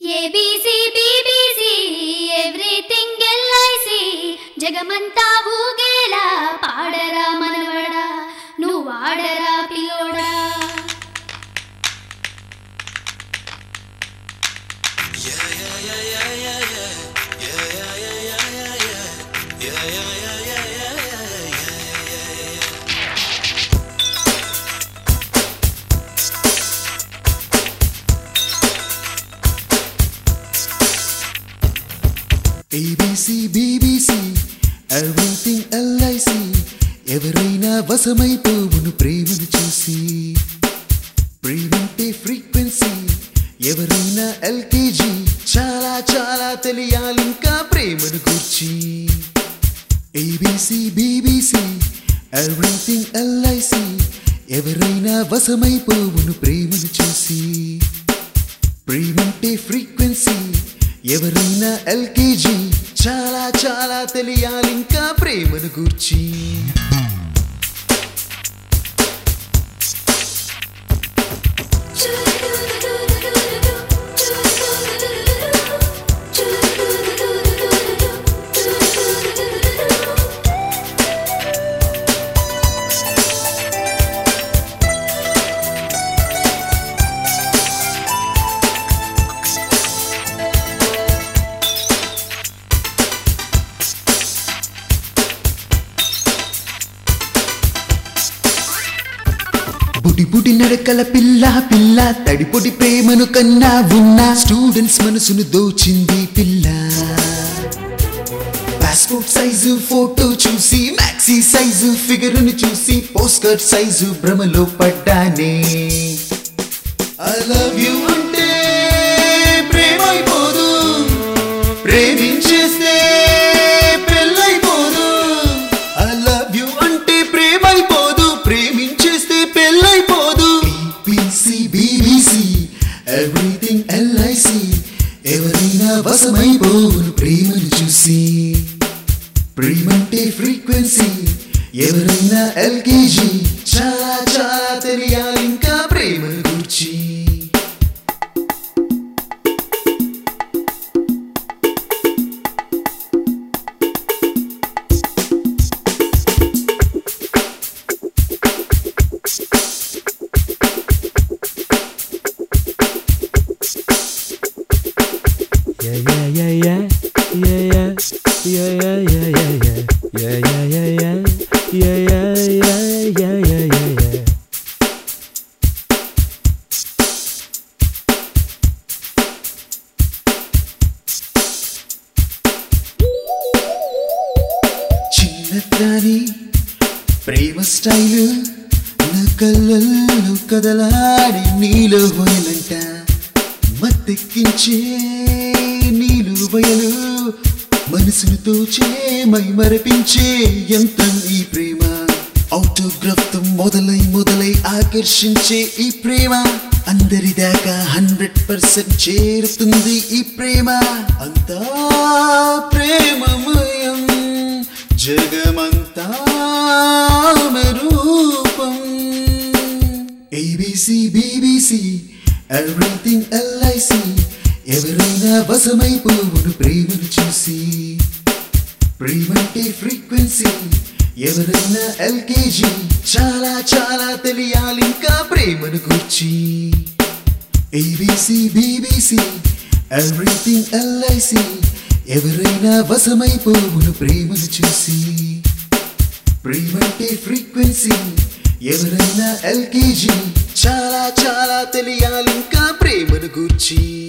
ABC BBC everything LIC జగమంతా ఊగేలా పాడరా మనవడా నువ్వు ఆడరా పిల్లోడా ABC BBC everything LIC ఎవరైనా వశమైపోవును ప్రేమను చూసి ప్రేమంటే ఫ్రీక్వెన్సీ ఎవరైనా LKG చాలా చాలా తెలియాలింకా ప్రేమను గూర్చి ABC BBC everything LIC ఎవరైనా వశమైపోవును ప్రేమను చూసి ప్రేమంటే ఫ్రీక్వెన్సీ ఎవరైనా LKG చాలా చాలా తెలియాలింకా ప్రేమను గూర్చి బుడి నడకల పిల్ల పిల్ల తడిపొడి ప్రేమను కన్నా ఉన్న స్టూడెంట్స్ మనసును దోచింది పిల్ల పాస్పోర్ట్ సైజు ఫోటో చూసి మ్యాక్సీ సైజు ఫిగరును చూసి పోస్టర్ సైజు భ్రమలో పడ్డానే ఐ లవ్ యు అంటే ప్రేమైపోదు ప్రేమించేస్తే పెళ్ళైపోదు ఐ లవ్ యు అంటే ప్రేమైపోదు ప్రేమించేస్తే పెళ్ళైపోదు ABC BBC everything LIC ఎవరైనా వశమైపోవును ప్రేమను చూసి ప్రేమంటే ఫ్రీక్వెన్సీ ఎవరైనా LKG చాలా చాలా తెలియాలింకా ప్రేమను గూర్చి చిన్నదాని ప్రేమ స్టైలు నా కళ్ళల్లో కదలాడి నీలో వయలంట మత్తెక్కించే నీలు వయలు మనసును తోచే మై మరపించే యంత్రం ఈ ప్రేమ ఆటోగ్రాఫ్ తో మొదలై ఆకర్షించే ఈ ప్రేమ అందరి దాకా 100% చేరుతుంది ఈ ప్రేమ అంతా ప్రేమమయం జగమంతా రూపం ABC BBC everything LIC ఎవరైనా వశమైపోవును ప్రేమను చూసి ప్రేమంటే ఫ్రీక్వెన్సీ ఎవరైనా LKG చాలా చాలా తెలియాలింకా ప్రేమను గూర్చి ABC BBC everything LIC ఎవరైనా వశమైపోవును ప్రేమను చూసి ప్రేమంటే ఫ్రీక్వెన్సీ ఎవరైనా LKG చాలా చాలా తెలియాలింకా ప్రేమను గూర్చి